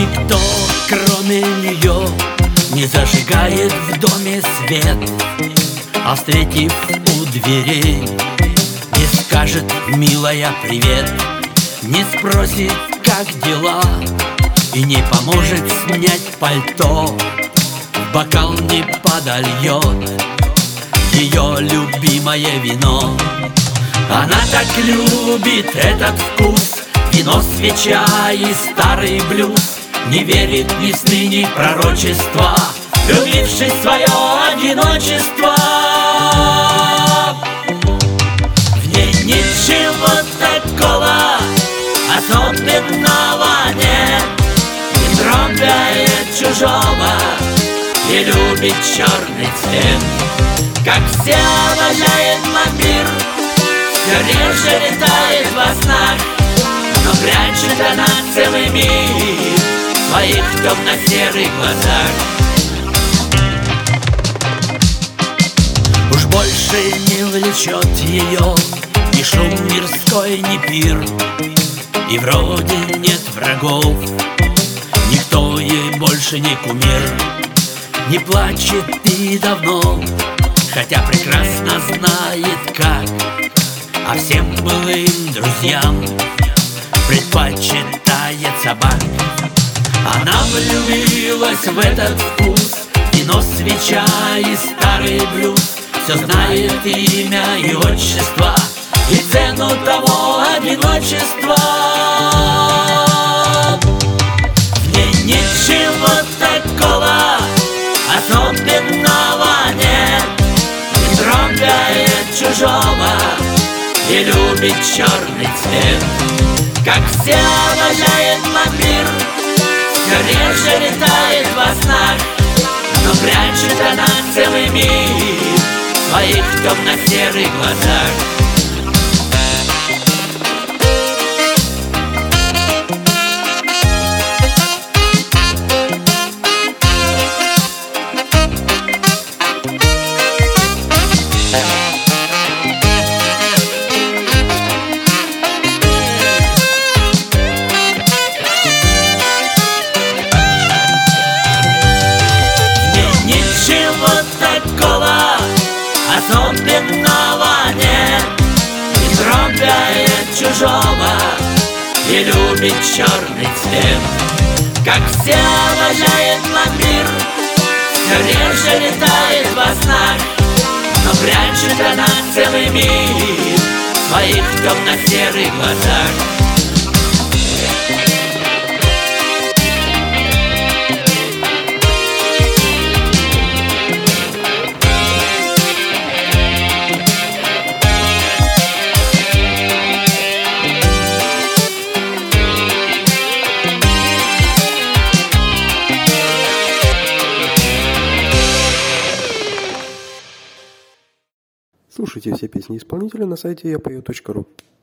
Никто, кроме нее, не зажигает в доме свет, а встретив у дверей, не скажет «милая, привет», не спросит «как дела» и не поможет снять пальто, в бокал не подольет ее любимое вино. Она так любит этот вкус, вино, свеча и старый блюз, не верит ни в сны, ни в пророчества, влюбившись в свое одиночество. В ней ничего такого особенного нет, не трогает чужого и любит черный цвет. Как все обожает вампир, все реже летает во снах, но прячет она целый мир в своих темно-серых глазах. Уж больше не влечет ее ни шум мирской, ни пир, и вроде нет врагов, никто ей больше не кумир. Не плачет и давно, хотя прекрасно знает как, а всем былым друзьям предпочитает собак. Она влюбилась в этот вкус, вино, свеча и старый блюз, все знает имя и отчество, и цену того одиночества. В ней ничего такого особенного нет, не трогает чужого и любит черный цвет. Как все обожает вампир, все реже летает во снах, но прячет она целый мир в своих темно-серых глазах. Особенного нет, не трогает чужого и любит черный цвет. Как все обожает вампир, все реже летает во снах, но прячет она целый мир в своих темно-серых глазах. Слушайте все песни исполнителя на сайте yapою.ru.